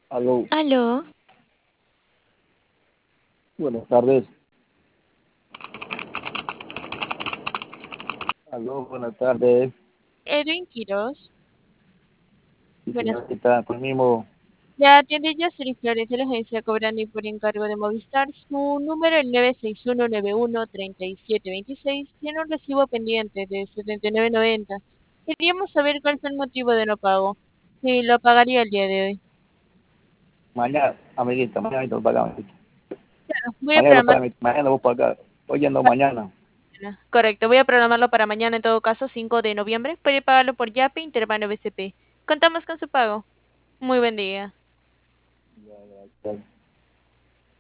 Aló, Aló, buenas tardes. Aló, buenas tardes. Edwin Quiroz. Sí, Buenas. señorita, conmigo. La atiende Yaciri Flores de la agencia Cobrani por encargo de Movistar. Su número es 961913726. Tiene un recibo pendiente de 79.90. Queríamos saber cuál fue el motivo de no pago. Sí, lo pagaría el día de hoy. Mañana, amiguita, mañana lo pagamos. Claro, voy a Mañana lo programar. pagamos, mañana vos pagar. Oye, no, mañana. Correcto, voy a programarlo para mañana en todo caso, 5 de noviembre. Puede pagarlo por Yape, Interbank o BCP. Contamos con su pago. Muy buen día. Ya, ya, ya.